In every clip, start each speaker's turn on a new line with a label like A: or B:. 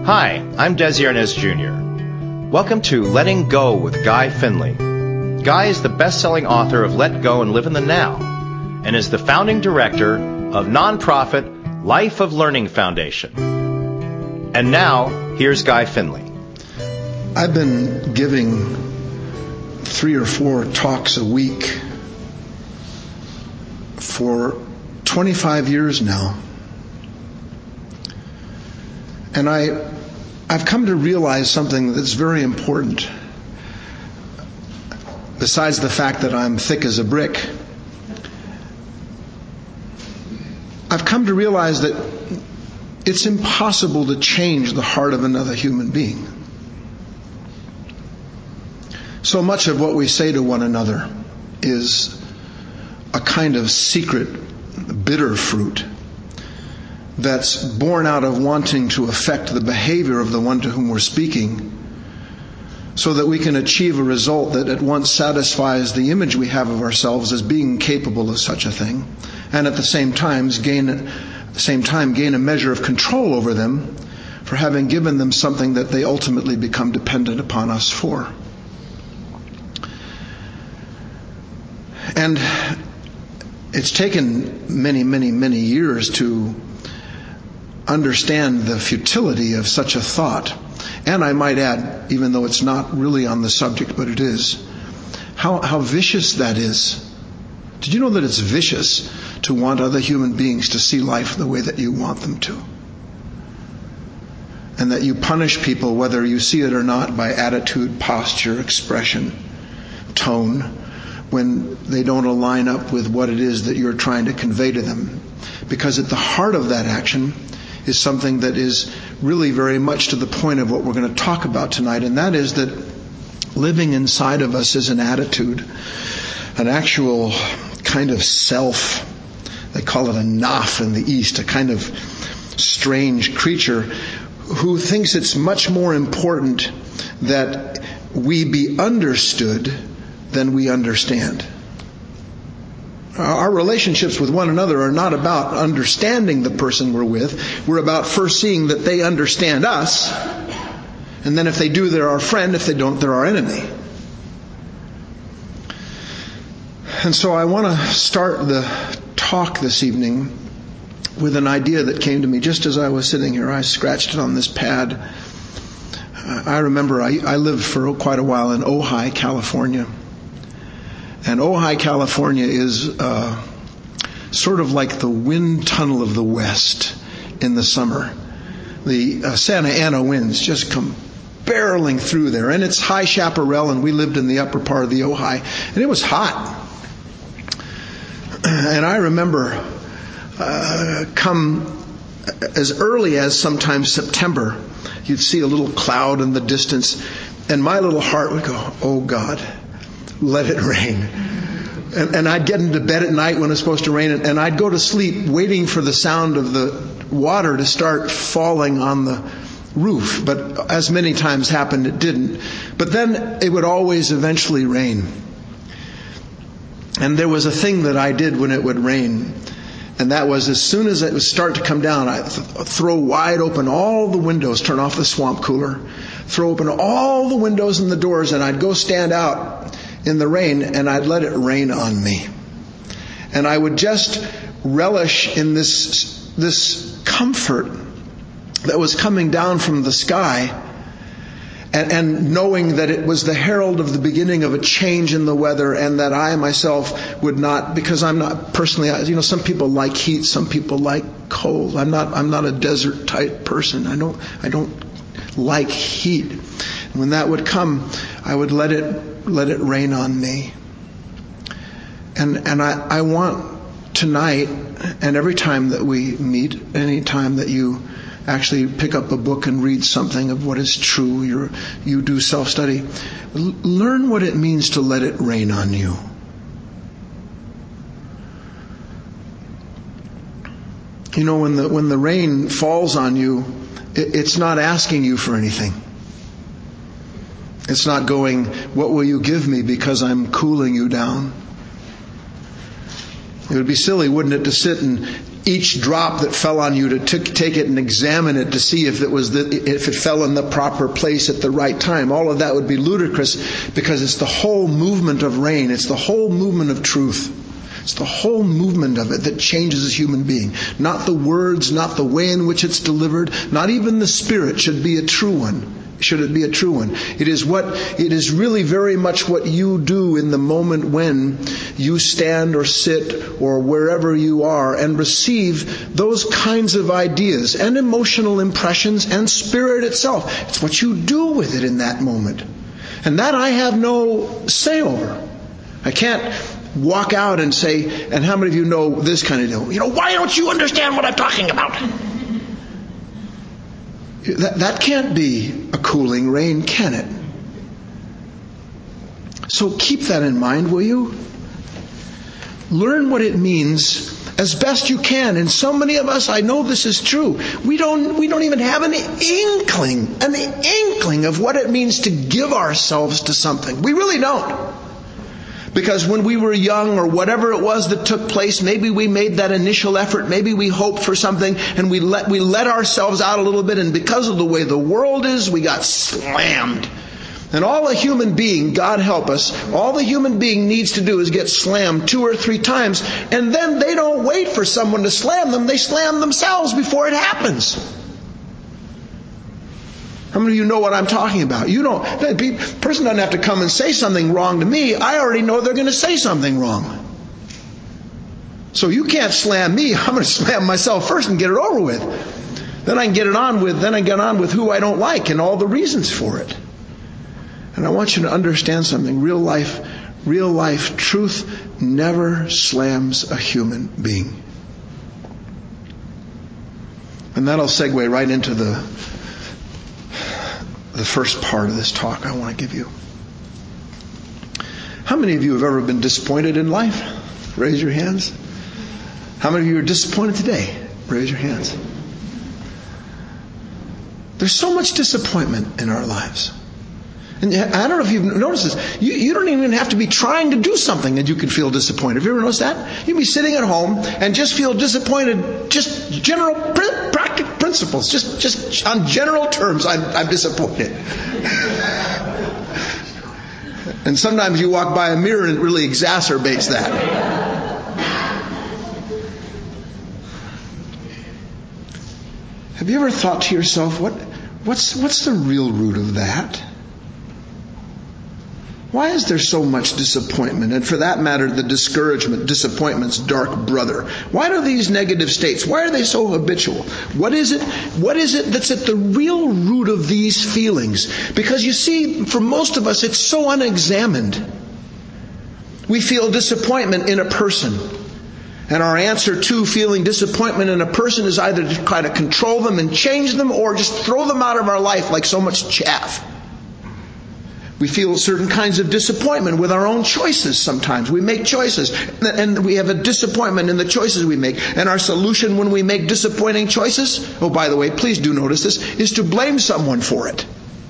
A: Hi, I'm Desi Arnaz Jr. Welcome to Letting Go with Guy Finley. Guy is the best-selling author of Let Go and Live in the Now, and is the founding director of nonprofit Life of Learning Foundation. And now, here's Guy Finley.
B: I've been giving 3 or 4 talks a week for 25 years now. And I've come to realize something that's very important. Besides the fact that I'm thick as a brick, I've come to realize that it's impossible to change the heart of another human being. So much of what we say to one another is a kind of secret, bitter fruit that's born out of wanting to affect the behavior of the one to whom we're speaking, so that we can achieve a result that at once satisfies the image we have of ourselves as being capable of such a thing, and at the same time gain a measure of control over them for having given them something that they ultimately become dependent upon us for. And it's taken many, many, many years to understand the futility of such a thought. And I might add, even though it's not really on the subject, but it is, how vicious that is. Did you know that it's vicious to want other human beings to see life the way that you want them to? And that you punish people, whether you see it or not, by attitude, posture, expression, tone, when they don't align up with what it is that you're trying to convey to them. Because at the heart of that action is something that is really very much to the point of what we're going to talk about tonight, and that is that living inside of us is an attitude, an actual kind of self. They call it a naf in the East, a kind of strange creature who thinks it's much more important that we be understood than we understand. Our relationships with one another are not about understanding the person we're with. We're about first seeing that they understand us, and then if they do, they're our friend. If they don't, they're our enemy. And so I want to start the talk this evening with an idea that came to me just as I was sitting here. I scratched it on this pad. I remember I lived for quite a while in Ojai, California. And Ojai, California is sort of like the wind tunnel of the West in the summer. The Santa Ana winds just come barreling through there. And it's high chaparral, and we lived in the upper part of the Ojai. And it was hot. And I remember come as early as sometimes September, you'd see a little cloud in the distance, and my little heart would go, "Oh God, let it rain." And I'd get into bed at night when it's supposed to rain, and I'd go to sleep waiting for the sound of the water to start falling on the roof. But as many times happened, it didn't. But then it would always eventually rain. And there was a thing that I did when it would rain, and that was as soon as it would start to come down, I'd throw wide open all the windows, turn off the swamp cooler, throw open all the windows and the doors, and I'd go stand out in the rain, and I'd let it rain on me. And I would just relish in this comfort that was coming down from the sky, and knowing that it was the herald of the beginning of a change in the weather, and that I myself would not, because I'm not personally, some people like heat, some people like cold. I'm not a desert type person. I don't like heat. When that would come, I would let it rain on me. And I want tonight, and every time that we meet, any time that you actually pick up a book and read something of what is true, you do self-study, learn what it means to let it rain on you. When the rain falls on you, it's not asking you for anything. It's not going, "What will you give me because I'm cooling you down?" It would be silly, wouldn't it, to sit and each drop that fell on you to take it and examine it to see if it fell in the proper place at the right time. All of that would be ludicrous, because it's the whole movement of rain. It's the whole movement of truth. It's the whole movement of it that changes a human being. Not the words, not the way in which it's delivered, not even the spirit should be a true one. Should it be a true one? It is really very much what you do in the moment when you stand or sit or wherever you are and receive those kinds of ideas and emotional impressions and spirit itself. It's what you do with it in that moment. And that I have no say over. I can't walk out and say, and how many of you know this kind of deal? Why don't you understand what I'm talking about? That can't be a cooling rain, can it? So keep that in mind, will you? Learn what it means as best you can. And so many of us, I know this is true, we don't even have an inkling of what it means to give ourselves to something. We really don't. Because when we were young or whatever it was that took place, maybe we made that initial effort, maybe we hoped for something, and we let ourselves out a little bit, and because of the way the world is, we got slammed. And all a human being, God help us, all the human being needs to do is get slammed 2 or 3 times, and then they don't wait for someone to slam them, they slam themselves before it happens. How many of you know what I'm talking about? You don't. The person doesn't have to come and say something wrong to me. I already know they're going to say something wrong. So you can't slam me. I'm going to slam myself first and get it over with. Then I can get it on with. Then I get on with who I don't like and all the reasons for it. And I want you to understand something. Real life truth never slams a human being. And that'll segue right into the first part of this talk I want to give you. How many of you have ever been disappointed in life? Raise your hands. How many of you are disappointed today? Raise your hands. There's so much disappointment in our lives. And I don't know if you've noticed this. You don't even have to be trying to do something and you can feel disappointed. Have you ever noticed that? You can be sitting at home and just feel disappointed. Just general practical principles. Just on general terms, I'm disappointed. And sometimes you walk by a mirror and it really exacerbates that. Have you ever thought to yourself, what's the real root of that? Why is there so much disappointment? And for that matter, the discouragement, disappointment's dark brother. Why do these negative states, why are they so habitual? What is it that's at the real root of these feelings? Because you see, for most of us, it's so unexamined. We feel disappointment in a person. And our answer to feeling disappointment in a person is either to try to control them and change them or just throw them out of our life like so much chaff. We feel certain kinds of disappointment with our own choices sometimes. We make choices and we have a disappointment in the choices we make. And our solution when we make disappointing choices, oh, by the way, please do notice this, is to blame someone for it.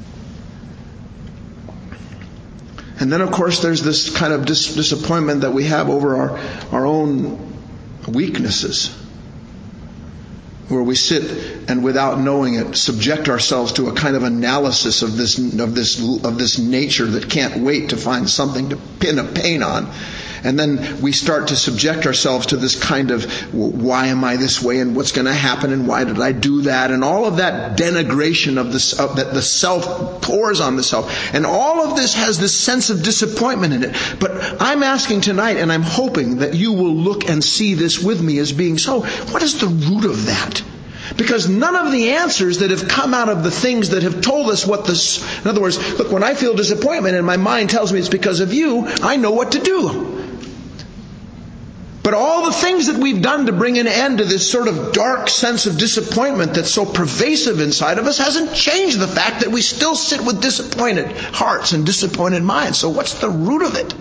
B: And then, of course, there's this kind of disappointment that we have over our own weaknesses, where we sit and without knowing it subject ourselves to a kind of analysis of this nature that can't wait to find something to pin a pain on. And then we start to subject ourselves to this kind of, why am I this way and what's going to happen and why did I do that? And all of that denigration that the self pours on the self. And all of this has this sense of disappointment in it. But I'm asking tonight, and I'm hoping that you will look and see this with me as being so. What is the root of that? Because none of the answers that have come out of the things that have told us what this... In other words, look, when I feel disappointment and my mind tells me it's because of you, I know what to do. But all the things that we've done to bring an end to this sort of dark sense of disappointment that's so pervasive inside of us hasn't changed the fact that we still sit with disappointed hearts and disappointed minds. So what's the root of it?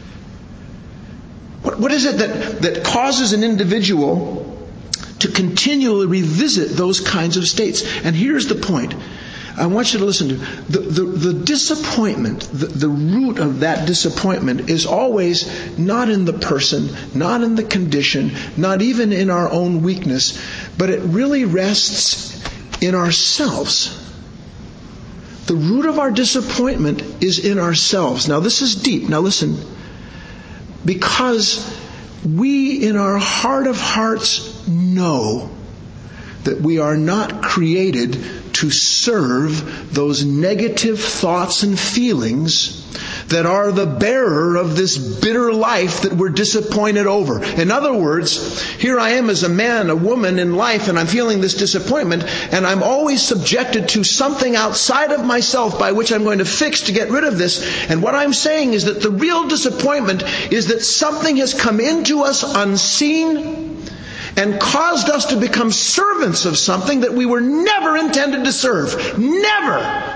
B: What is it that causes an individual to continually revisit those kinds of states? And here's the point. I want you to listen to the disappointment, the root of that disappointment is always not in the person, not in the condition, not even in our own weakness, but it really rests in ourselves. The root of our disappointment is in ourselves. Now this is deep. Now listen. Because we in our heart of hearts know that we are not created to serve those negative thoughts and feelings that are the bearer of this bitter life that we're disappointed over. In other words, here I am as a man, a woman in life, and I'm feeling this disappointment, and I'm always subjected to something outside of myself by which I'm going to fix to get rid of this. And what I'm saying is that the real disappointment is that something has come into us unseen and caused us to become servants of something that we were never intended to serve. Never!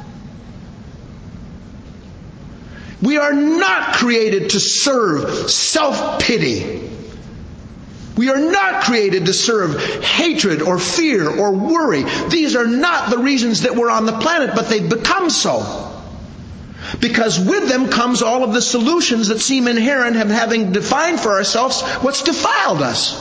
B: We are not created to serve self-pity. We are not created to serve hatred or fear or worry. These are not the reasons that we're on the planet, but they've become so. Because with them comes all of the solutions that seem inherent in having defined for ourselves what's defiled us.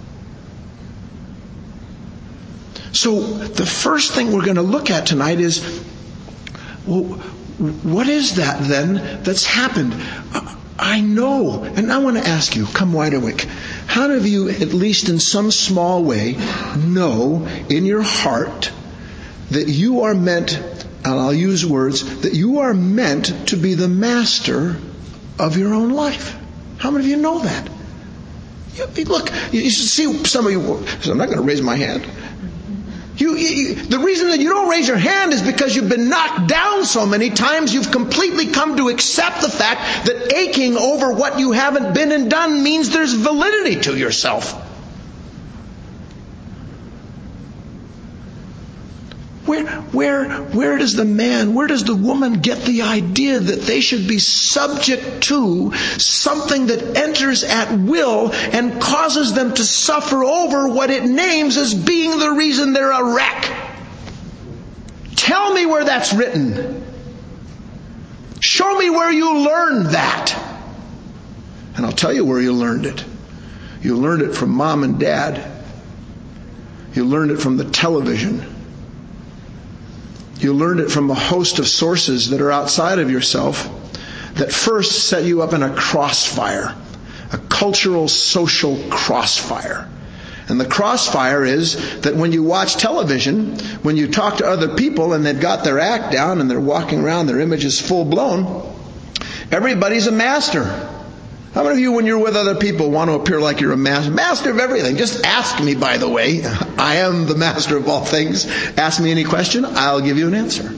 B: So the first thing we're going to look at tonight is, well, what is that then that's happened? I know, and I want to ask you, come wide awake. How many of you, at least in some small way, know in your heart that you are meant, and I'll use words, that you are meant to be the master of your own life? How many of you know that? Look, you should see some of you. I'm not going to raise my hand. The reason that you don't raise your hand is because you've been knocked down so many times, you've completely come to accept the fact that aching over what you haven't been and done means there's validity to yourself. Where does the man, where does the woman get the idea that they should be subject to something that enters at will and causes them to suffer over what it names as being the reason they're a wreck? Tell me where that's written. Show me where you learned that. And I'll tell you where you learned it. You learned it from mom and dad. You learned it from the television. You learned it from a host of sources that are outside of yourself that first set you up in a crossfire, a cultural, social crossfire. And the crossfire is that when you watch television, when you talk to other people and they've got their act down and they're walking around, their image is full blown, everybody's a master. How many of you, when you're with other people, want to appear like you're a master of everything? Just ask me, by the way. I am the master of all things. Ask me any question, I'll give you an answer.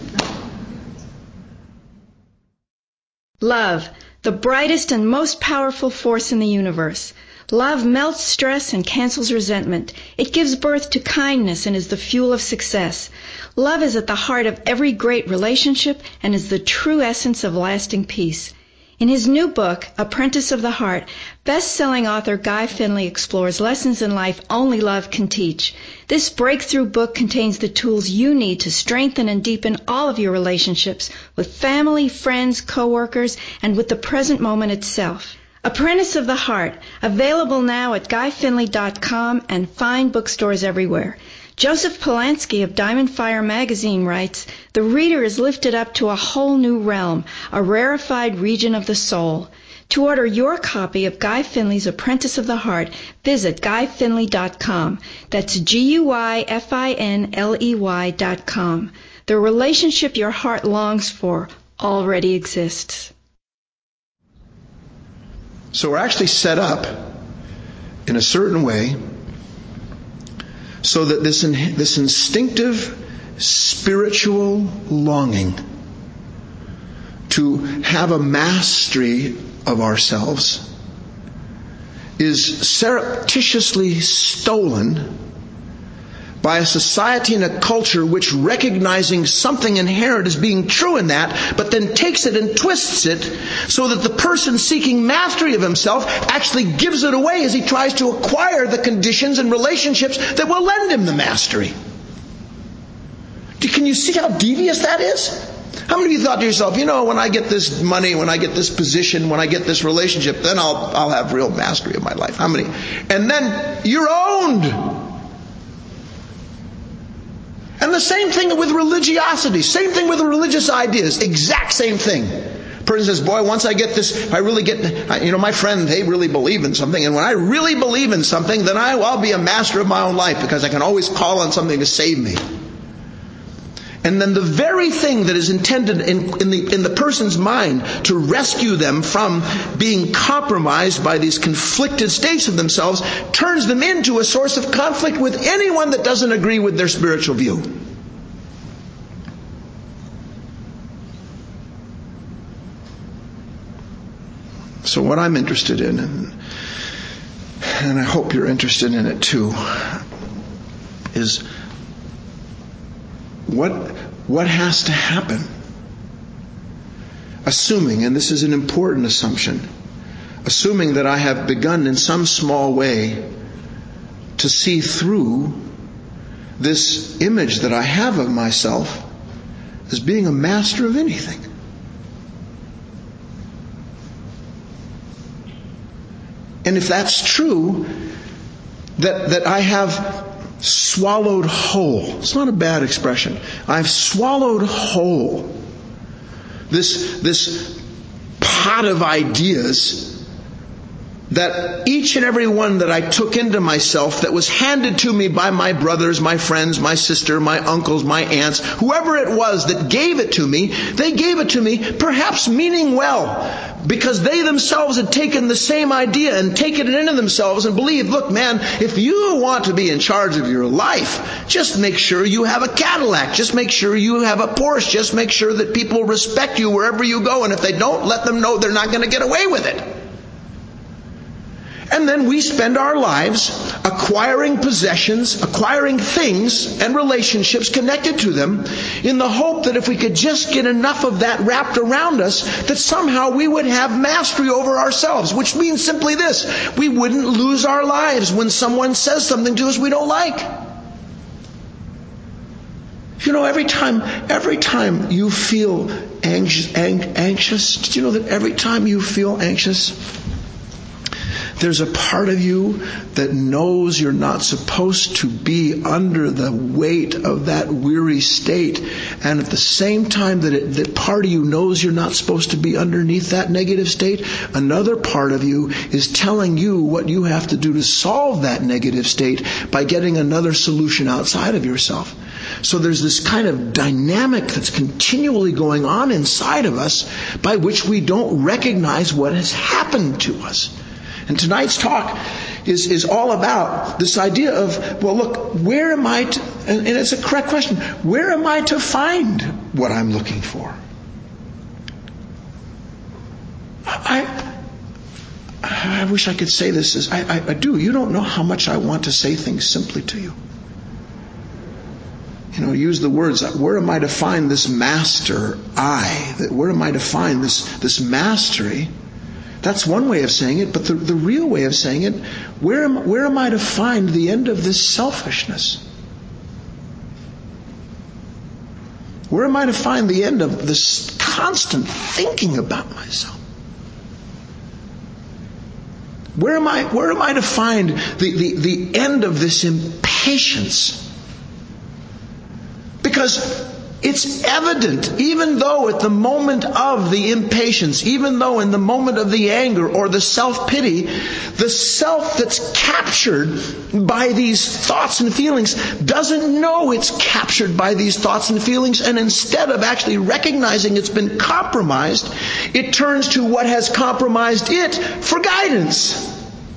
C: Love, the brightest and most powerful force in the universe. Love melts stress and cancels resentment. It gives birth to kindness and is the fuel of success. Love is at the heart of every great relationship and is the true essence of lasting peace. In his new book, Apprentice of the Heart, best-selling author Guy Finley explores lessons in life only love can teach. This breakthrough book contains the tools you need to strengthen and deepen all of your relationships with family, friends, co-workers, and with the present moment itself. Apprentice of the Heart, available now at GuyFinley.com and fine bookstores everywhere. Joseph Polanski of Diamond Fire magazine writes, "The reader is lifted up to a whole new realm, a rarefied region of the soul." To order your copy of Guy Finley's Apprentice of the Heart, visit GuyFinley.com. That's GuyFinley.com. The relationship your heart longs for already exists.
B: So we're actually set up in a certain way so that this instinctive spiritual longing to have a mastery of ourselves is surreptitiously stolen by a society and a culture which, recognizing something inherent as being true in that, but then takes it and twists it so that the person seeking mastery of himself actually gives it away as he tries to acquire the conditions and relationships that will lend him the mastery. Can you see how devious that is? How many of you thought to yourself, when I get this money, when I get this position, when I get this relationship, then I'll have real mastery of my life? How many? And then you're owned. And the same thing with religiosity. Same thing with religious ideas. Exact same thing. Person says, boy, once I get this, I really get, my friend, they really believe in something. And when I really believe in something, then I'll be a master of my own life because I can always call on something to save me. And then the very thing that is intended in the person's mind to rescue them from being compromised by these conflicted states of themselves turns them into a source of conflict with anyone that doesn't agree with their spiritual view. So what I'm interested in, and I hope you're interested in it too, is what has to happen? Assuming, and this is an important assumption, assuming that I have begun in some small way to see through this image that I have of myself as being a master of anything. And if that's true, that I have swallowed whole. It's not a bad expression. I've swallowed whole this pot of ideas that each and every one that I took into myself, that was handed to me by my brothers, my friends, my sister, my uncles, my aunts, whoever it was that gave it to me, they gave it to me perhaps meaning well, because they themselves had taken the same idea and taken it into themselves and believed, look man, if you want to be in charge of your life, just make sure you have a Cadillac, just make sure you have a Porsche, just make sure that people respect you wherever you go, and if they don't, let them know they're not going to get away with it. And then we spend our lives acquiring possessions, acquiring things and relationships connected to them in the hope that if we could just get enough of that wrapped around us, that somehow we would have mastery over ourselves, which means simply this: we wouldn't lose our lives when someone says something to us we don't like. Every time you feel anxious, did you know that every time you feel anxious, there's a part of you that knows you're not supposed to be under the weight of that weary state. And at the same time that part of you knows you're not supposed to be underneath that negative state, another part of you is telling you what you have to do to solve that negative state by getting another solution outside of yourself. So there's this kind of dynamic that's continually going on inside of us by which we don't recognize what has happened to us. And tonight's talk is all about this idea of, well, look, where am I to, and it's a correct question, where am I to find what I'm looking for? I wish I could say this as I do. You don't know how much I want to say things simply to you. Use the words, where am I to find this master where am I to find this mastery? That's one way of saying it, but the real way of saying it, where am I to find the end of this selfishness? Where am I to find the end of this constant thinking about myself? Where am I to find the end of this impatience? Because it's evident, even though at the moment of the impatience, even though in the moment of the anger or the self-pity, the self that's captured by these thoughts and feelings doesn't know it's captured by these thoughts and feelings, and instead of actually recognizing it's been compromised, it turns to what has compromised it for guidance.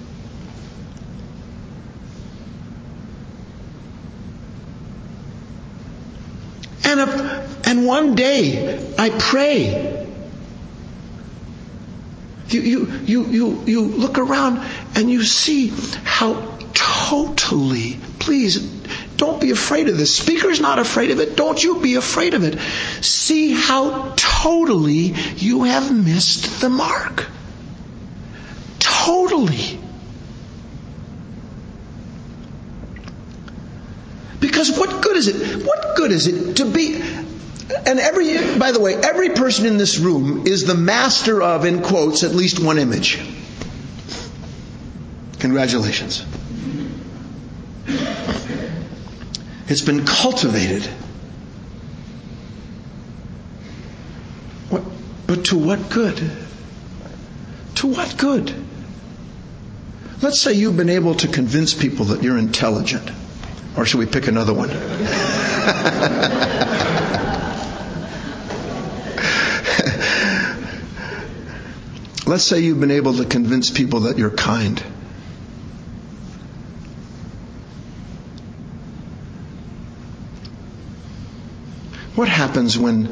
B: And one day, I pray, you look around and you see how totally, please, don't be afraid of this. Speaker's not afraid of it. Don't you be afraid of it. See how totally you have missed the mark. Totally. Because what good is it? What good is it to be... And by the way, every person in this room is the master of, in quotes, at least one image. Congratulations. It's been cultivated. But to what good? To what good? Let's say you've been able to convince people that you're intelligent. Or should we pick another one? Let's say you've been able to convince people that you're kind. What happens when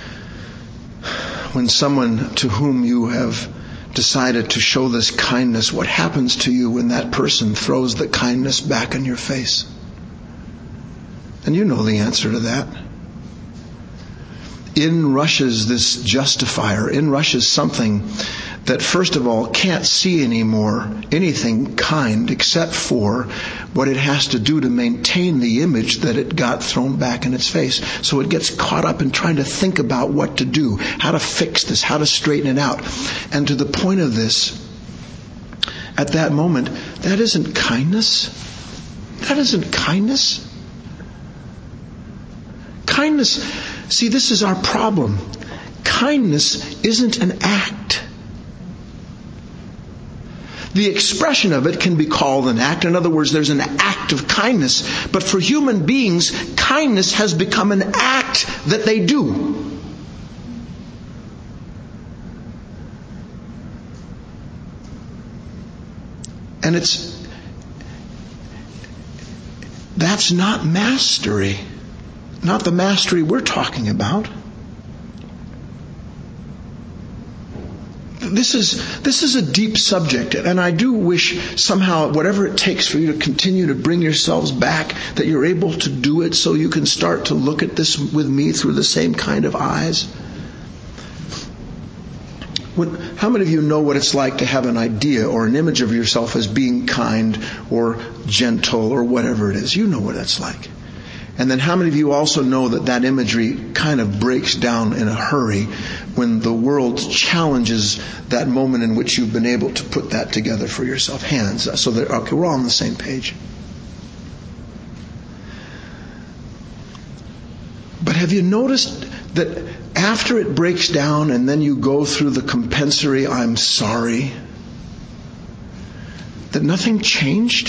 B: someone to whom you have decided to show this kindness, what happens to you when that person throws the kindness back in your face? And you know the answer to that. In rushes this justifier. In rushes something that, first of all, can't see anymore anything kind except for what it has to do to maintain the image that it got thrown back in its face. So it gets caught up in trying to think about what to do, how to fix this, how to straighten it out. And to the point of this, at that moment, that isn't kindness. That isn't kindness. Kindness, see, this is our problem. Kindness isn't an act. The expression of it can be called an act. In other words, there's an act of kindness. But for human beings, kindness has become an act that they do. And that's not mastery. Not the mastery we're talking about. This is a deep subject, and I do wish somehow, whatever it takes for you to continue to bring yourselves back, that you're able to do it so you can start to look at this with me through the same kind of eyes. How many of you know what it's like to have an idea or an image of yourself as being kind or gentle or whatever it is? You know what that's like. And then how many of you also know that imagery kind of breaks down in a hurry when the world challenges that moment in which you've been able to put that together for yourself? Hands. So that, okay, we're all on the same page. But have you noticed that after it breaks down and then you go through the compensatory I'm sorry, that nothing changed?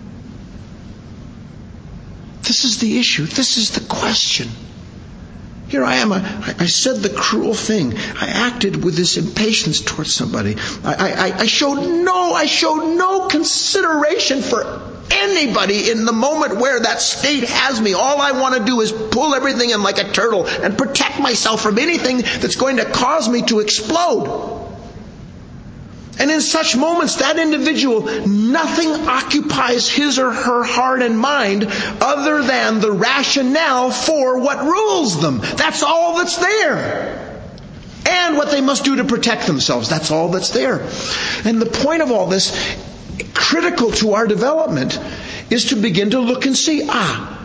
B: This is the issue. This is the question. Here I am. I said the cruel thing. I acted with this impatience towards somebody. I showed no consideration for anybody in the moment where that state has me. All I want to do is pull everything in like a turtle and protect myself from anything that's going to cause me to explode. And in such moments, that individual, nothing occupies his or her heart and mind other than the rationale for what rules them. That's all that's there. And what they must do to protect themselves. That's all that's there. And the point of all this, critical to our development, is to begin to look and see, I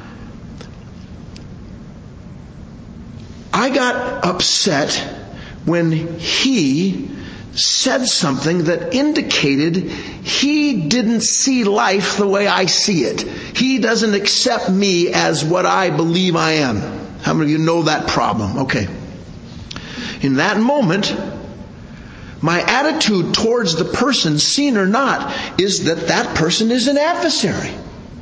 B: got upset when he said something that indicated he didn't see life the way I see it. He doesn't accept me as what I believe I am. How many of you know that problem? Okay. In that moment, my attitude towards the person, seen or not, is that person is an adversary.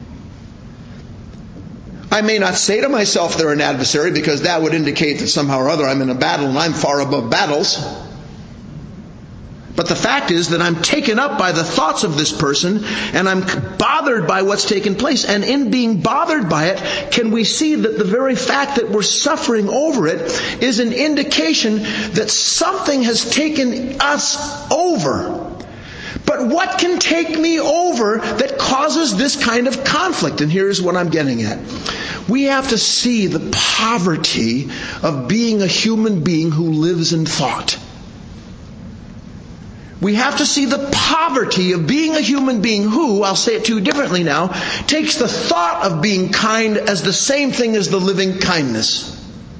B: I may not say to myself they're an adversary because that would indicate that somehow or other I'm in a battle and I'm far above battles. But the fact is that I'm taken up by the thoughts of this person and I'm bothered by what's taken place. And in being bothered by it, can we see that the very fact that we're suffering over it is an indication that something has taken us over. But what can take me over that causes this kind of conflict? And here's what I'm getting at. We have to see the poverty of being a human being who lives in thought. We have to see the poverty of being a human being who, I'll say it to you differently now, takes the thought of being kind as the same thing as the living kindness.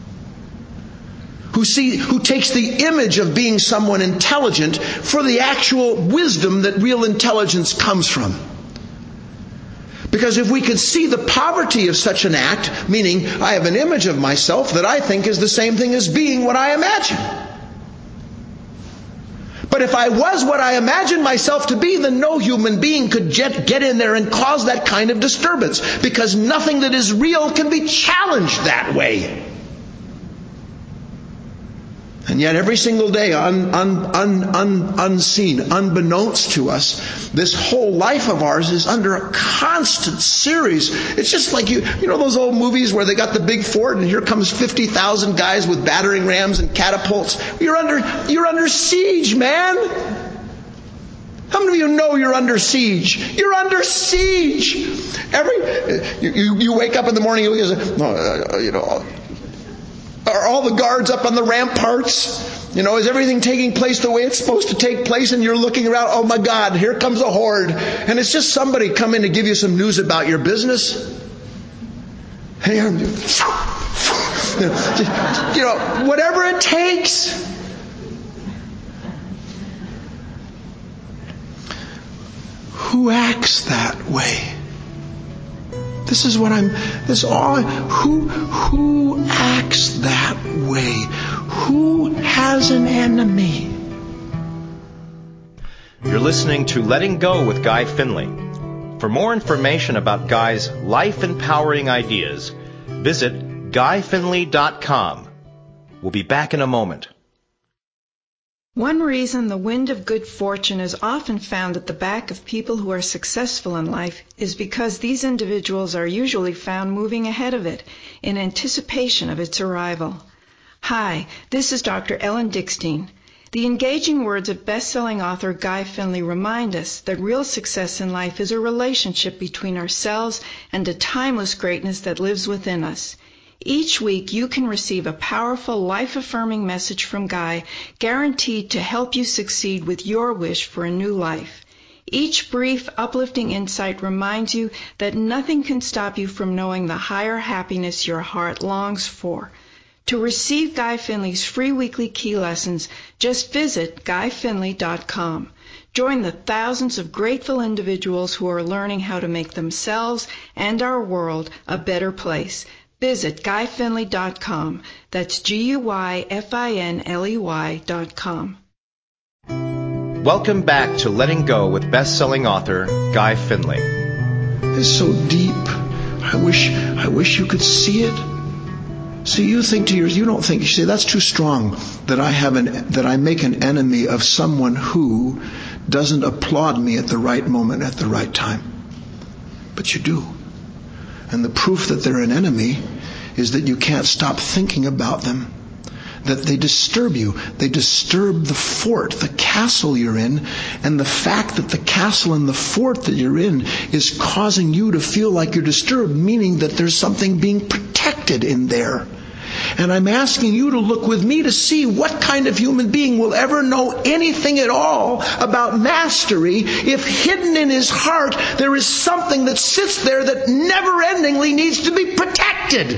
B: Who takes the image of being someone intelligent for the actual wisdom that real intelligence comes from. Because if we could see the poverty of such an act, meaning I have an image of myself that I think is the same thing as being what I imagine. But if I was what I imagined myself to be, then no human being could get in there and cause that kind of disturbance. Because nothing that is real can be challenged that way. And yet every single day, unseen, unbeknownst to us, this whole life of ours is under a constant series. It's just like you know those old movies where they got the big fort and here comes 50,000 guys with battering rams and catapults. You're under siege, man. How many of you know you're under siege? You're under siege. You wake up in the morning, you say, are all the guards up on the ramparts? Is everything taking place the way it's supposed to take place? And you're looking around, oh my God, here comes a horde. And it's just somebody coming to give you some news about your business. Whatever it takes. Who acts that way? Who acts that way? Who has an enemy?
A: You're listening to Letting Go with Guy Finley. For more information about Guy's life-empowering ideas, visit guyfinley.com. We'll be back in a moment.
C: One reason the wind of good fortune is often found at the back of people who are successful in life is because these individuals are usually found moving ahead of it in anticipation of its arrival. Hi, this is Dr. Ellen Dickstein. The engaging words of best-selling author Guy Finley remind us that real success in life is a relationship between ourselves and a timeless greatness that lives within us. Each week you can receive a powerful, life-affirming message from Guy, guaranteed to help you succeed with your wish for a new life. Each brief, uplifting insight reminds you that nothing can stop you from knowing the higher happiness your heart longs for. To receive Guy Finley's free weekly key lessons, just visit guyfinley.com. Join the thousands of grateful individuals who are learning how to make themselves and our world a better place. Visit guyfinley.com. That's GUYFINLEY.com.
A: Welcome back to Letting Go with best-selling author Guy Finley.
B: It's so deep. I wish you could see it. See, you think to yourself, you don't think, you say, that's too strong, that I make an enemy of someone who doesn't applaud me at the right moment, at the right time. But you do. And the proof that they're an enemy is that you can't stop thinking about them. That they disturb you. They disturb the fort, the castle you're in. And the fact that the castle and the fort that you're in is causing you to feel like you're disturbed, meaning that there's something being protected in there. And I'm asking you to look with me to see what kind of human being will ever know anything at all about mastery if hidden in his heart there is something that sits there that never-endingly needs to be protected.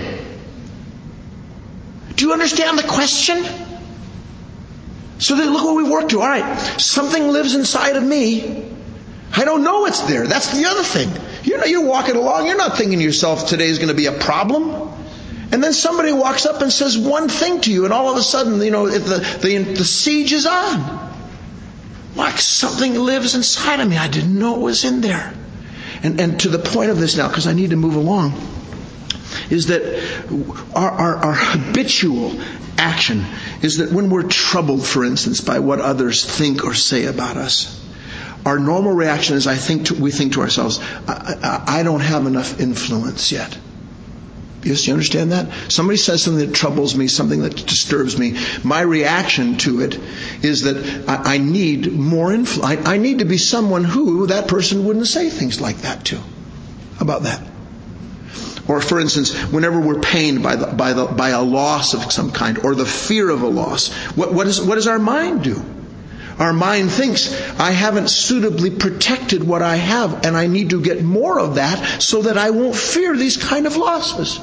B: Do you understand the question? So then look what we work to. All right, something lives inside of me. I don't know it's there. That's the other thing. You're walking along, you're not thinking to yourself, today's going to be a problem. And then somebody walks up and says one thing to you, and all of a sudden, the siege is on. Like something lives inside of me. I didn't know it was in there. And to the point of this now, because I need to move along, is that our habitual action is that when we're troubled, for instance, by what others think or say about us, our normal reaction is we think to ourselves, I don't have enough influence yet. Yes, you understand that? Somebody says something that troubles me, something that disturbs me. My reaction to it is that I need more influence. I need to be someone who that person wouldn't say things like that to. How about that? Or, for instance, whenever we're pained by a loss of some kind, or the fear of a loss, what does our mind do? Our mind thinks, I haven't suitably protected what I have, and I need to get more of that so that I won't fear these kind of losses.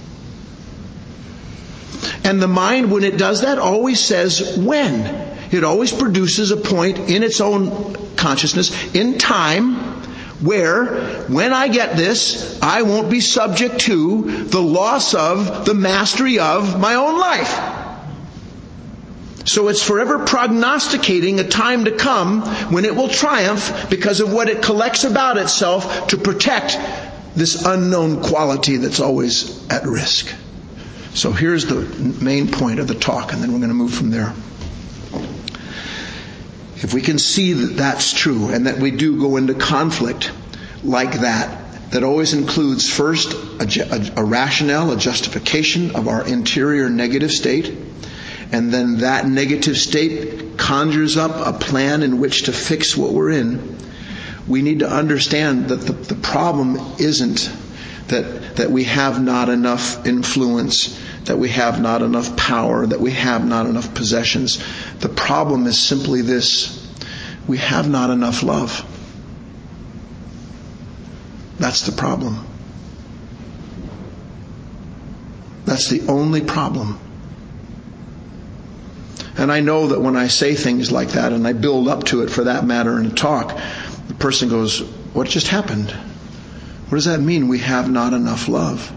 B: And the mind, when it does that, always says when. It always produces a point in its own consciousness, in time, where when I get this, I won't be subject to the loss of, the mastery of my own life. So it's forever prognosticating a time to come when it will triumph because of what it collects about itself to protect this unknown quality that's always at risk. So here's the main point of the talk, and then we're going to move from there. If we can see that that's true, and that we do go into conflict like that always includes first a rationale, a justification of our interior negative state, and then that negative state conjures up a plan in which to fix what we're in, we need to understand that the problem isn't that we have not enough influence, that we have not enough power, that we have not enough possessions. The problem is simply this: we have not enough love. That's the problem. That's the only problem. And I know that when I say things like that, and I build up to it for that matter in a talk, the person goes, what just happened? What does that mean, we have not enough love?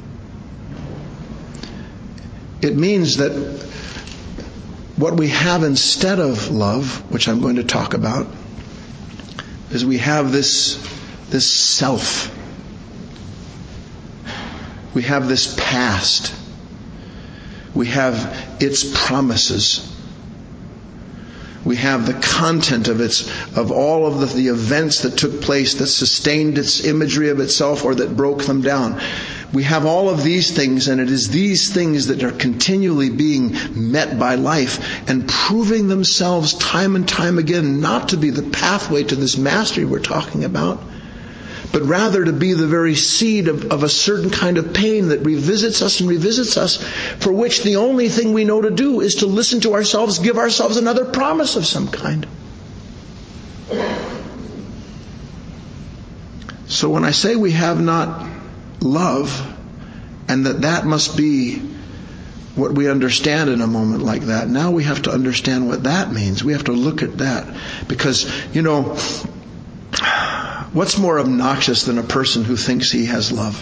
B: It means that what we have instead of love, which I'm going to talk about, is we have this self. We have this past. We have its promises. We have the content of all of the events that took place that sustained its imagery of itself or that broke them down. We have all of these things, and it is these things that are continually being met by life and proving themselves time and time again not to be the pathway to this mastery we're talking about, but rather to be the very seed of a certain kind of pain that revisits us and revisits us, for which the only thing we know to do is to listen to ourselves, give ourselves another promise of some kind. So when I say we have not love, and that must be what we understand in a moment like that, now we have to understand what that means. We have to look at that. Because, what's more obnoxious than a person who thinks he has love?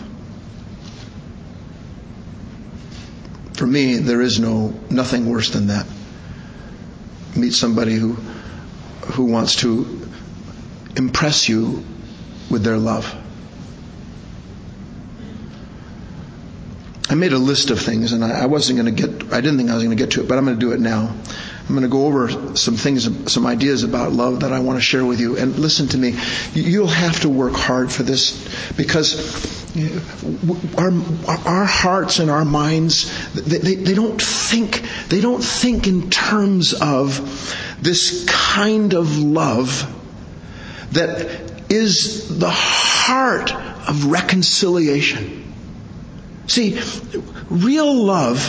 B: For me, there is nothing worse than that. Meet somebody who wants to impress you with their love. I made a list of things, and I didn't think I was going to get to it, but I'm going to do it now. I'm going to go over some things, some ideas about love that I want to share with you. And listen to me, you'll have to work hard for this, because our hearts and our minds, they don't think in terms of this kind of love that is the heart of reconciliation. See, real love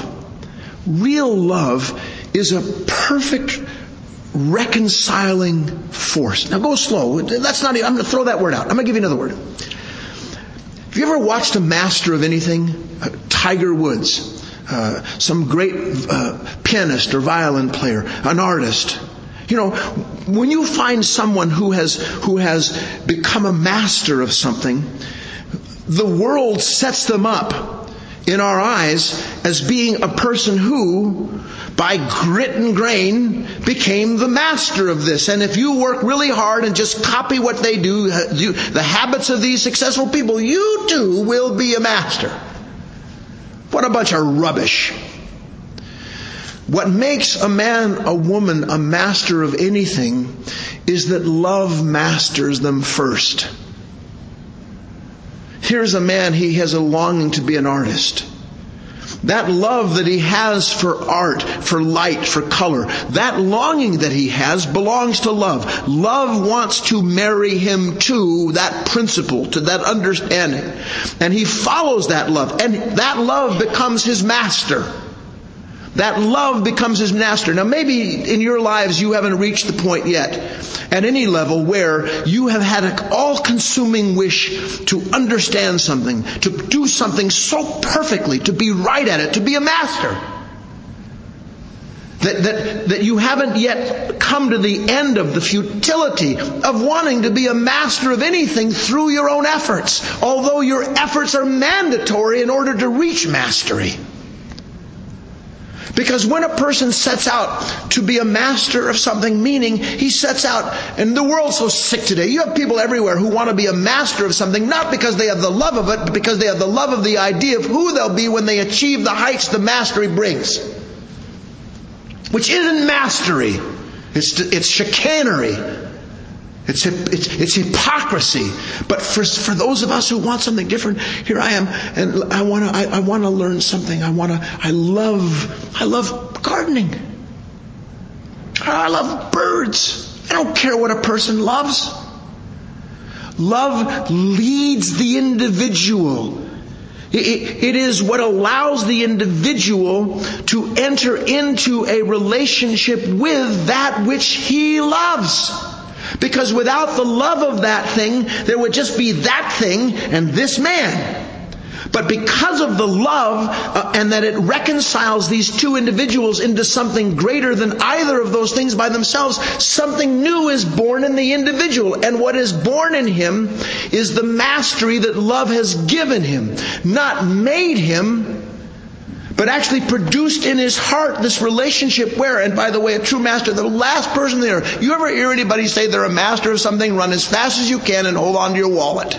B: is a perfect reconciling force. Now go slow. I'm going to throw that word out. I'm going to give you another word. Have you ever watched a master of anything? Tiger Woods, some great pianist or violin player, an artist. When you find someone who has become a master of something, the world sets them up in our eyes as being a person who, by grit and grain, became the master of this. And if you work really hard and just copy what they do, the habits of these successful people, you too will be a master. What a bunch of rubbish. What makes a man, a woman, a master of anything is that love masters them first. Here's a man, he has a longing to be an artist. That love that he has for art, for light, for color, that longing that he has belongs to love. Love wants to marry him to that principle, to that understanding. And he follows that love. And that love becomes his master. That love becomes his master. Now maybe in your lives you haven't reached the point yet at any level where you have had an all-consuming wish to understand something, to do something so perfectly, to be right at it, to be a master. That you haven't yet come to the end of the futility of wanting to be a master of anything through your own efforts, although your efforts are mandatory in order to reach mastery. Because when a person sets out to be a master of something, meaning he sets out, and the world's so sick today, you have people everywhere who want to be a master of something, not because they have the love of it, but because they have the love of the idea of who they'll be when they achieve the heights the mastery brings. Which isn't mastery. It's chicanery. It's hypocrisy. But for those of us who want something different, here I am, and I want to learn something. I love gardening. I love birds. I don't care what a person loves. Love leads the individual. It is what allows the individual to enter into a relationship with that which he loves. Because without the love of that thing, there would just be that thing and this man. But because of the love and that it reconciles these two individuals into something greater than either of those things by themselves, something new is born in the individual. And what is born in him is the mastery that love has given him. Not made him, but actually produced in his heart this relationship where, and by the way, a true master, the last person there, you ever hear anybody say they're a master of something, run as fast as you can and hold on to your wallet.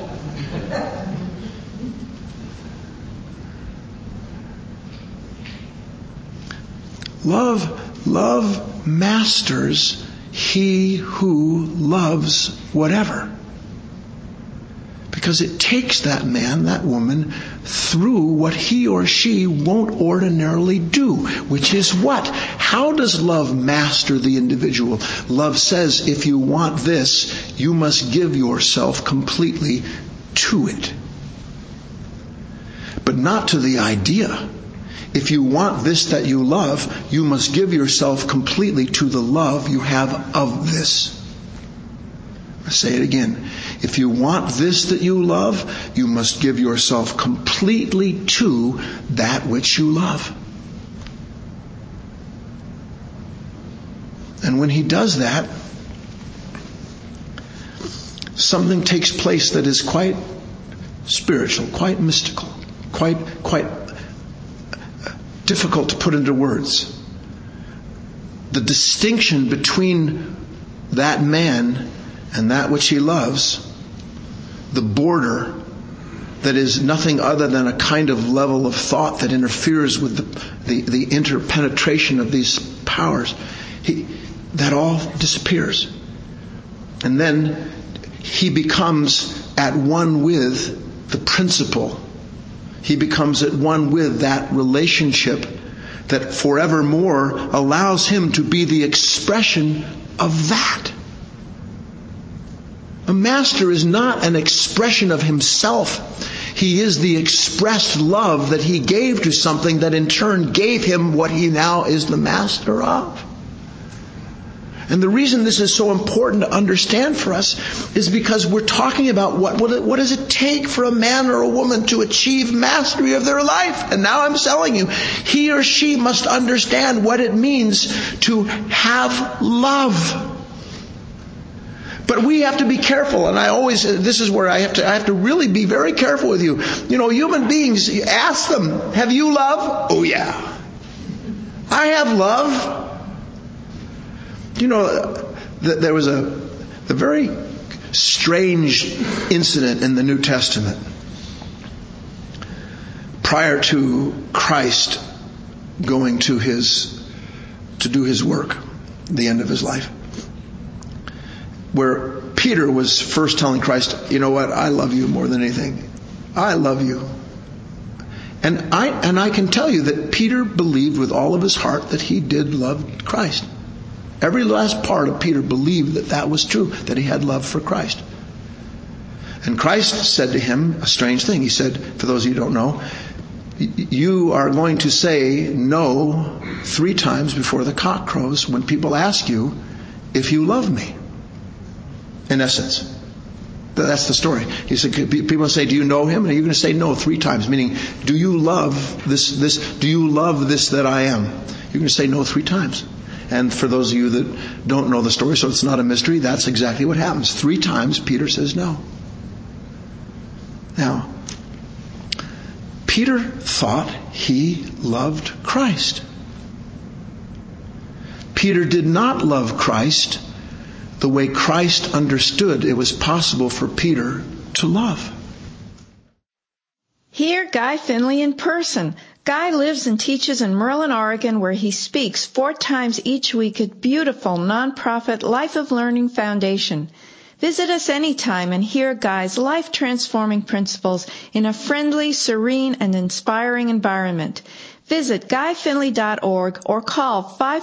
B: Love masters he who loves whatever. Because it takes that man, that woman, through what he or she won't ordinarily do. Which is what? How does love master the individual? Love says, if you want this, you must give yourself completely to it. But not to the idea. If you want this that you love, you must give yourself completely to the love you have of this. I say it again. If you want this that you love, you must give yourself completely to that which you love. And when he does that, something takes place that is quite spiritual, quite mystical, quite difficult to put into words. The distinction between that man and that which he loves, the border that is nothing other than a kind of level of thought that interferes with the interpenetration of these powers, that all disappears. And then he becomes at one with the principle. He becomes at one with that relationship that forevermore allows him to be the expression of that. A master is not an expression of himself. He is the expressed love that he gave to something that in turn gave him what he now is the master of. And the reason this is so important to understand for us is because we're talking about what does it take for a man or a woman to achieve mastery of their life. And now I'm telling you, he or she must understand what it means to have love. But we have to be careful, and this is where I have to really be very careful with you. You know, human beings, ask them, have you love? Oh yeah. I have love. You know, there was a very strange incident in the New Testament prior to Christ going to do his work, the end of his life, where Peter was first telling Christ, you know what, I love you more than anything. I love you. And I can tell you that Peter believed with all of his heart that he did love Christ. Every last part of Peter believed that was true, that he had love for Christ. And Christ said to him a strange thing. He said, for those of you who don't know, You are going to say no 3 times before the cock crows when people ask you if you love me. In essence. That's the story. He said, people say, do you know him? And you're going to say no 3 times, meaning, do you love this, do you love this that I am? You're going to say no 3 times. And for those of you that don't know the story, so it's not a mystery, that's exactly what happens. 3 times Peter says no. Now, Peter thought he loved Christ. Peter did not love Christ the way Christ understood it was possible for Peter to love.
C: Hear Guy Finley in person. Guy lives and teaches in Merlin, Oregon, where he speaks 4 times each week at beautiful nonprofit Life of Learning Foundation. Visit us anytime and hear Guy's life-transforming principles in a friendly, serene, and inspiring environment. Visit guyfinley.org or call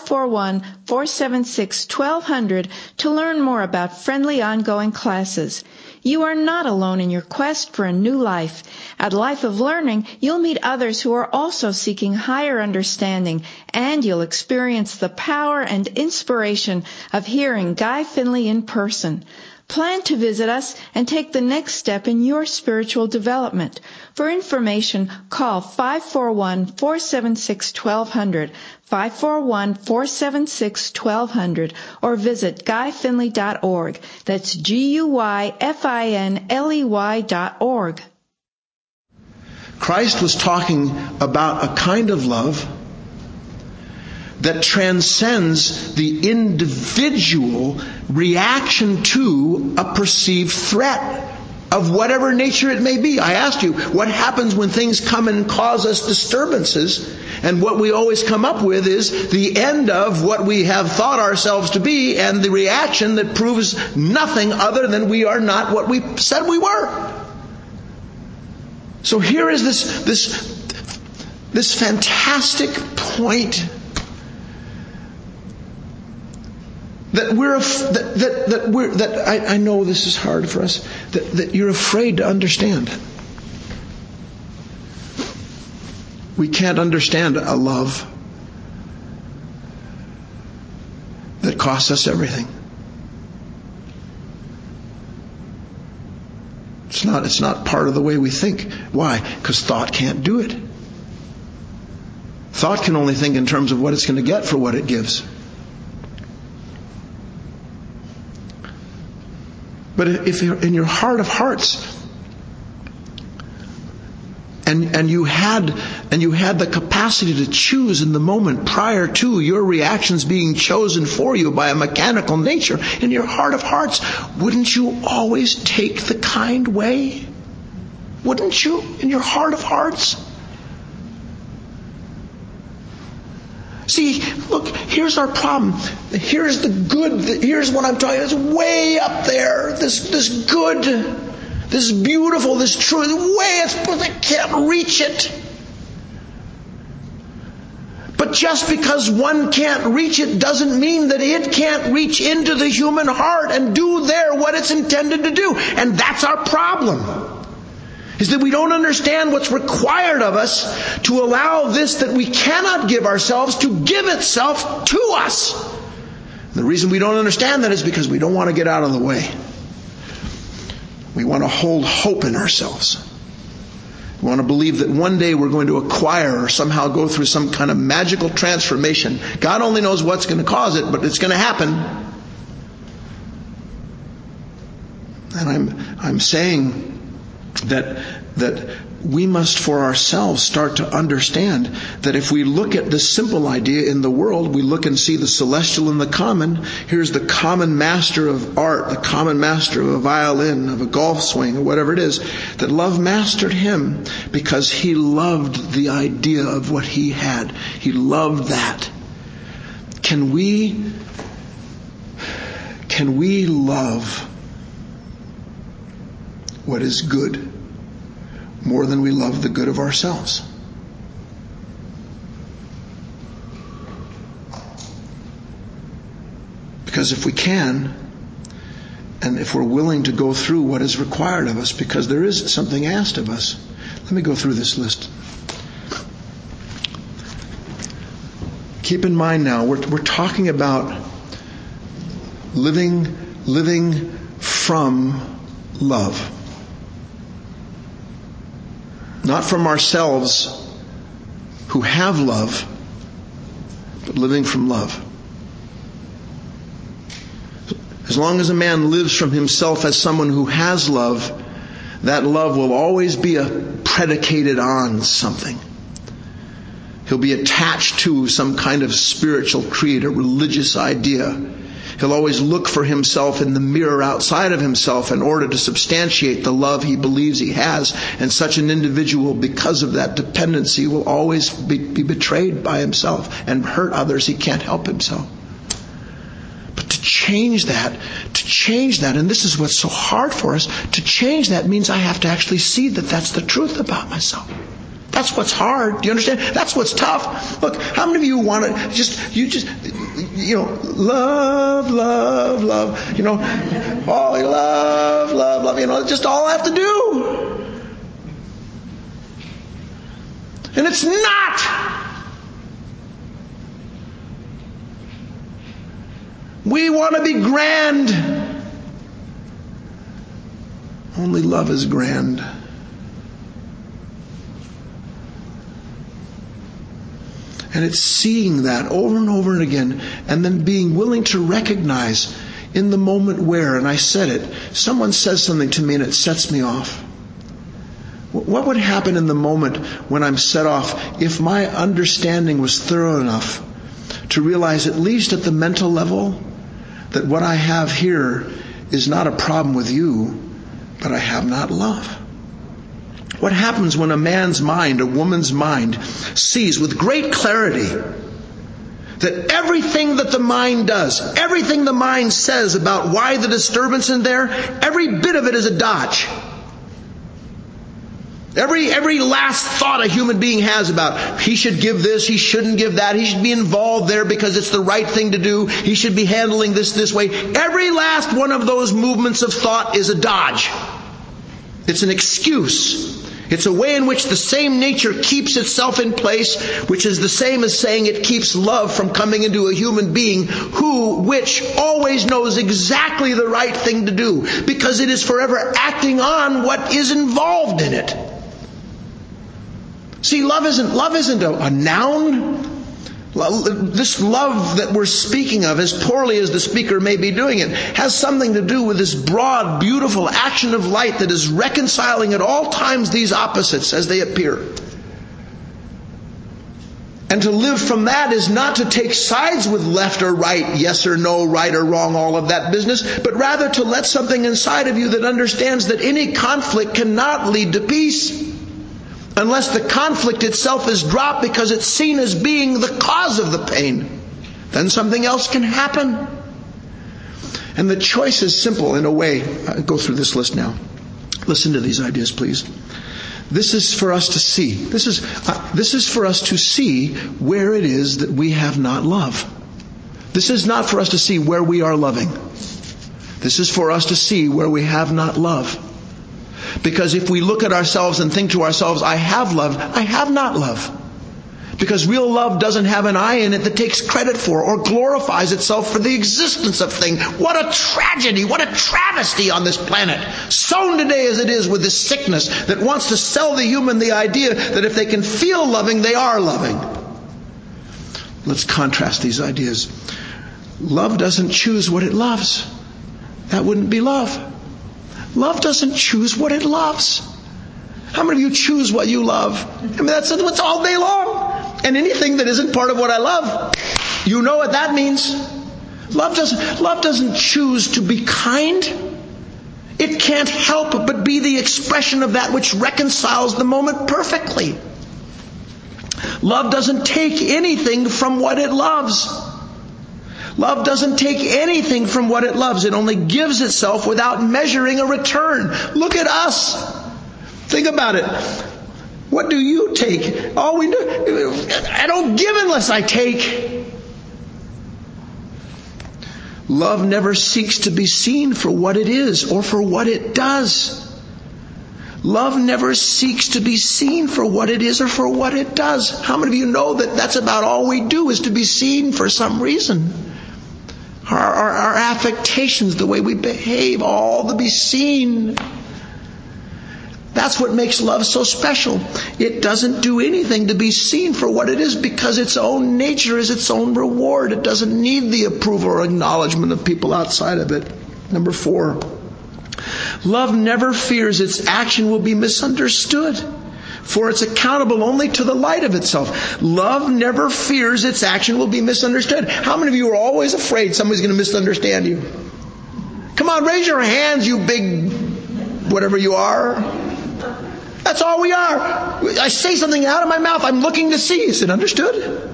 C: 541-476-1200 to learn more about friendly ongoing classes. You are not alone in your quest for a new life. At Life of Learning, you'll meet others who are also seeking higher understanding, and you'll experience the power and inspiration of hearing Guy Finley in person. Plan to visit us and take the next step in your spiritual development. For information, call 541-476-1200, 541-476-1200, or visit guyfinley.org. That's GUYFINLEY.org.
B: Christ was talking about a kind of love that transcends the individual reaction to a perceived threat of whatever nature it may be. I asked you, what happens when things come and cause us disturbances? And what we always come up with is the end of what we have thought ourselves to be, and the reaction that proves nothing other than we are not what we said we were. So here is this fantastic point I know this is hard for us, that you're afraid to understand. We can't understand a love that costs us everything. It's not part of the way we think. Why? Because thought can't do it. Thought can only think in terms of what it's going to get for what it gives. But if you're in your heart of hearts, and you had the capacity to choose in the moment prior to your reactions being chosen for you by a mechanical nature, in your heart of hearts, wouldn't you always take the kind way? Wouldn't you, in your heart of hearts? See, look, here's our problem. Here's the good. Here's what I'm talking about. It's way up there. This good, this beautiful, this true. I can't reach it. But just because one can't reach it doesn't mean that it can't reach into the human heart and do there what it's intended to do. And that's our problem. Is that we don't understand what's required of us to allow this that we cannot give ourselves to give itself to us. And the reason we don't understand that is because we don't want to get out of the way. We want to hold hope in ourselves. We want to believe that one day we're going to acquire or somehow go through some kind of magical transformation. God only knows what's going to cause it, but it's going to happen. And I'm saying that we must for ourselves start to understand that if we look at this simple idea in the world, we look and see the celestial and the common. Here's the common master of art, the common master of a violin, of a golf swing, or whatever it is, that love mastered him because he loved the idea of what he had. He loved that. Can we love what is good more than we love the good of ourselves? Because if we can, and if we're willing to go through what is required of us, because there is something asked of us. Let me go through this list. Keep in mind now, we're talking about living from love. Not from ourselves who have love, but living from love. As long as a man lives from himself as someone who has love, that love will always be predicated on something. He'll be attached to some kind of spiritual creed, a religious idea. He'll always look for himself in the mirror outside of himself in order to substantiate the love he believes he has. And such an individual, because of that dependency, will always be betrayed by himself and hurt others. He can't help himself. But to change that, and this is what's so hard for us, to change that means I have to actually see that that's the truth about myself. That's what's hard. Do you understand? That's what's tough. Look, how many of you want to love, love, just all I have to do. And it's not. We want to be grand. Only love is grand. And it's seeing that over and over and again, and then being willing to recognize in the moment where, and I said it, someone says something to me and it sets me off. What would happen in the moment when I'm set off if my understanding was thorough enough to realize, at least at the mental level, that what I have here is not a problem with you, but I have not love? What happens when a man's mind, a woman's mind, sees with great clarity that everything that the mind does, everything the mind says about why the disturbance in there, every bit of it is a dodge. Every last thought a human being has about he should give this, he shouldn't give that, he should be involved there because it's the right thing to do, he should be handling this way. Every last one of those movements of thought is a dodge. It's an excuse. It's a way in which the same nature keeps itself in place, which is the same as saying it keeps love from coming into a human being which always knows exactly the right thing to do, because it is forever acting on what is involved in it. See, love isn't a noun. This love that we're speaking of, as poorly as the speaker may be doing it, has something to do with this broad, beautiful action of light that is reconciling at all times these opposites as they appear. And to live from that is not to take sides with left or right, yes or no, right or wrong, all of that business, but rather to let something inside of you that understands that any conflict cannot lead to peace unless the conflict itself is dropped because it's seen as being the cause of the pain. Then something else can happen. And the choice is simple in a way. I'll go through this list now. Listen to these ideas, please. This is for us to see. This is for us to see where it is that we have not love. This is not for us to see where we are loving. This is for us to see where we have not love. Because if we look at ourselves and think to ourselves, I have love, I have not love. Because real love doesn't have an I in it that takes credit for or glorifies itself for the existence of things. What a tragedy, what a travesty on this planet. Sown today as it is with this sickness that wants to sell the human the idea that if they can feel loving, they are loving. Let's contrast these ideas. Love doesn't choose what it loves. That wouldn't be love. Love doesn't choose what it loves. How many of you choose what you love? I mean, that's what's all day long. And anything that isn't part of what I love, you know what that means. Love doesn't choose to be kind. It can't help but be the expression of that which reconciles the moment perfectly. Love doesn't take anything from what it loves. Love doesn't take anything from what it loves. It only gives itself without measuring a return. Look at us. Think about it. What do you take? All we do, I don't give unless I take. Love never seeks to be seen for what it is or for what it does. Love never seeks to be seen for what it is or for what it does. How many of you know that that's about all we do, is to be seen for some reason? Our affectations, the way we behave, all to be seen. That's what makes love so special. It doesn't do anything to be seen for what it is, because its own nature is its own reward. It doesn't need the approval or acknowledgement of people outside of it. Number 4, love never fears its action will be misunderstood, for it's accountable only to the light of itself. Love never fears its action will be misunderstood. How many of you are always afraid somebody's going to misunderstand you? Come on, raise your hands, you big whatever you are. That's all we are. I say something out of my mouth, I'm looking to see. Is it understood?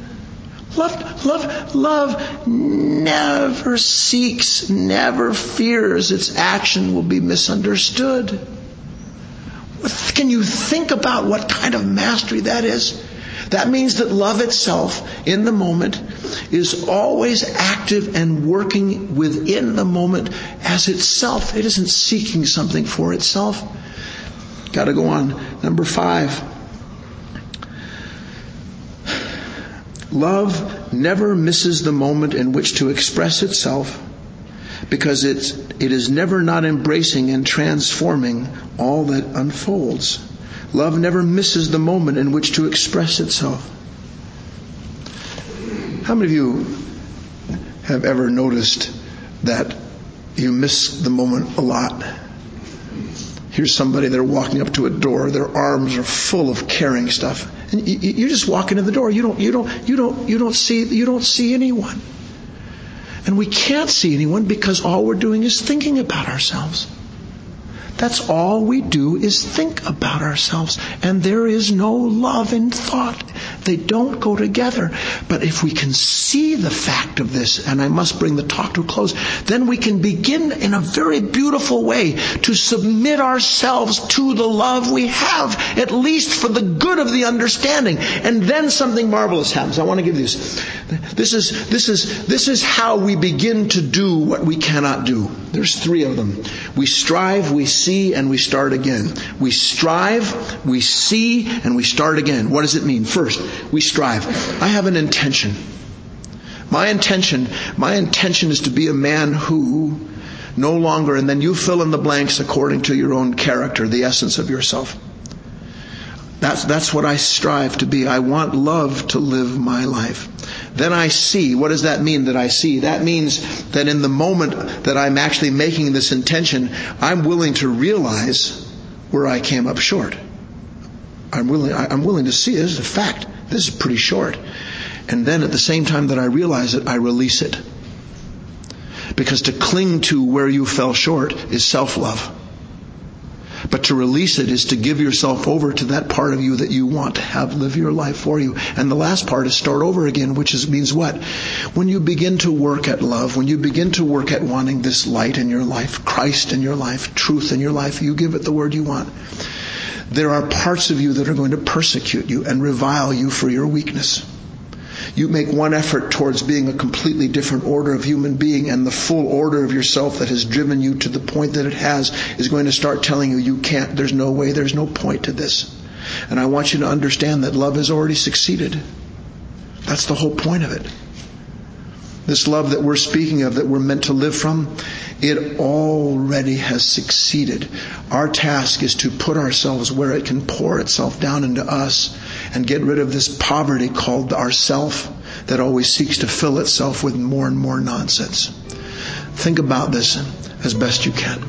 B: Love never seeks, never fears its action will be misunderstood. Can you think about what kind of mastery that is? That means that love itself, in the moment, is always active and working within the moment as itself. It isn't seeking something for itself. Got to go on. Number 5. Love never misses the moment in which to express itself, because it is never not embracing and transforming all that unfolds. Love never misses the moment in which to express itself. How many of you have ever noticed that you miss the moment a lot? Here's somebody, they're walking up to a door, their arms are full of carrying stuff, and you just walk into the door. You don't see anyone, and we can't see anyone because all we're doing is thinking about ourselves. That's all we do is think about ourselves, and there is no love in thought. They don't go together. But if we can see the fact of this, and I must bring the talk to a close, then we can begin in a very beautiful way to submit ourselves to the love we have, at least for the good of the understanding. And then something marvelous happens. I want to give you this. This is how we begin to do what we cannot do. There's 3 of them. We strive, we see, and we start again. We strive, we see, and we start again. What does it mean? First, we strive. I have an intention. My intention is to be a man who no longer, and then you fill in the blanks according to your own character, the essence of yourself. That's what I strive to be. I want love to live my life. Then I see. What does that mean that I see? That means that in the moment that I'm actually making this intention, I'm willing to realize where I came up short. I'm willing to see it. This is a fact. This is pretty short. And then at the same time that I realize it, I release it. Because to cling to where you fell short is self-love. But to release it is to give yourself over to that part of you that you want to have live your life for you. And the last part is start over again, which means what? When you begin to work at love, when you begin to work at wanting this light in your life, Christ in your life, truth in your life, you give it the word you want. There are parts of you that are going to persecute you and revile you for your weakness. You make one effort towards being a completely different order of human being, and the full order of yourself that has driven you to the point that it has is going to start telling you, you can't, there's no way, there's no point to this. And I want you to understand that love has already succeeded. That's the whole point of it. This love that we're speaking of, that we're meant to live from, it already has succeeded. Our task is to put ourselves where it can pour itself down into us and get rid of this poverty called ourself that always seeks to fill itself with more and more nonsense. Think about this as best you can.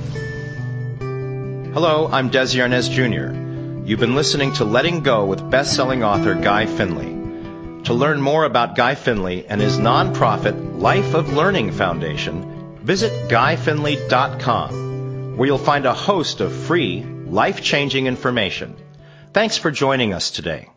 A: Hello, I'm Desi Arnaz Jr. You've been listening to Letting Go with best-selling author Guy Finley. To learn more about Guy Finley and his nonprofit Life of Learning Foundation, visit guyfinley.com, where you'll find a host of free, life-changing information. Thanks for joining us today.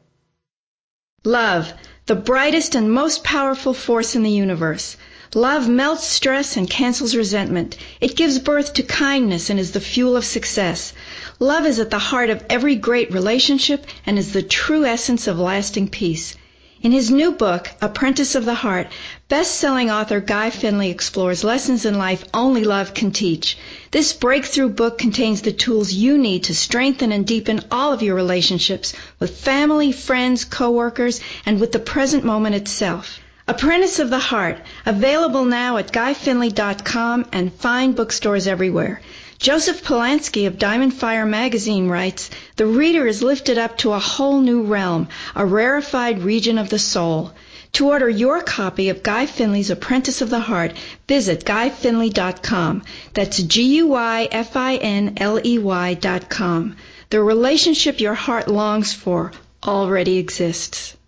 C: Love, the brightest and most powerful force in the universe. Love melts stress and cancels resentment. It gives birth to kindness and is the fuel of success. Love is at the heart of every great relationship and is the true essence of lasting peace. In his new book, Apprentice of the Heart, best-selling author Guy Finley explores lessons in life only love can teach. This breakthrough book contains the tools you need to strengthen and deepen all of your relationships with family, friends, co-workers, and with the present moment itself. Apprentice of the Heart, available now at GuyFinley.com and fine bookstores everywhere. Joseph Polanski of Diamond Fire magazine writes, "The reader is lifted up to a whole new realm, a rarefied region of the soul." To order your copy of Guy Finley's Apprentice of the Heart, visit GuyFinley.com. That's GuyFinley.com. The relationship your heart longs for already exists.